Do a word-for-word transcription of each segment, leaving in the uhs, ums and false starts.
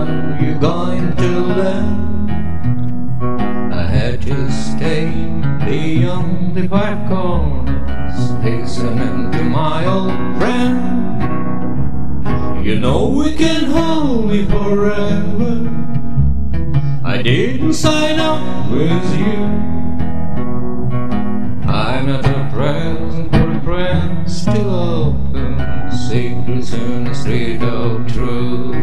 are you going to land? I had to stay beyond the five corners, listening to my old friend. You know we can hold me forever. I didn't sign up with you. I'm not a present for a friend, still open secrets in the street of truth.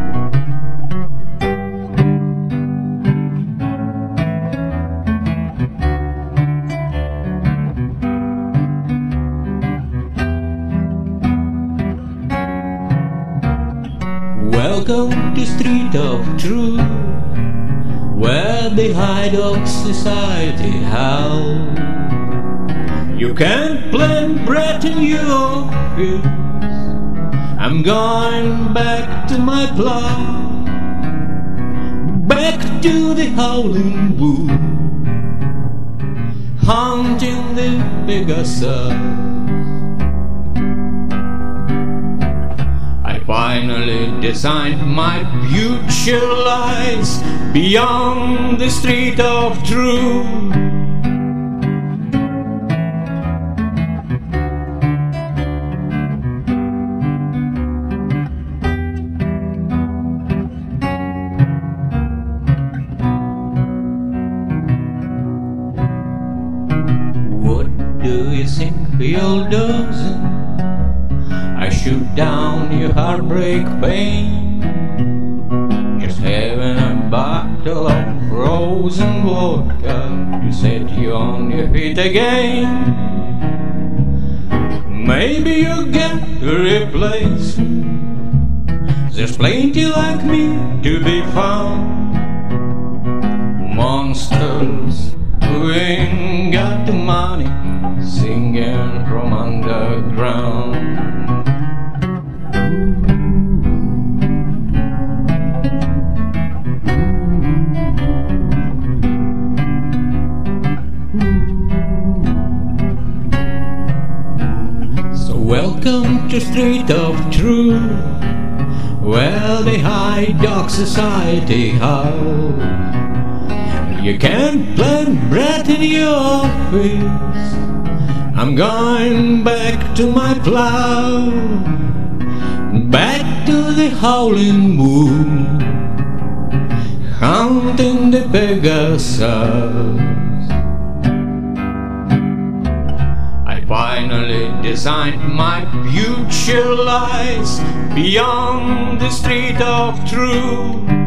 Welcome to Street of Truth, where the high dog society house. You can't plant bread in your office. I'm going back to my plow, back to the howling wood, hunting the Pegasus. Finally designed my future lies beyond the street of truth. What do you think you're doing? I shoot down your heartbreak pain, just having a bottle of frozen vodka to set you on your feet again. Maybe you get replaced. There's plenty like me to be found. Monsters who ain't got the money, singing from underground. Welcome to Street of Truth, where the high dog society house. You can't plant bread in your office. I'm going back to my plow, back to the howling wood, hunting the Pegasus. Finally designed my future lies beyond the street of truth.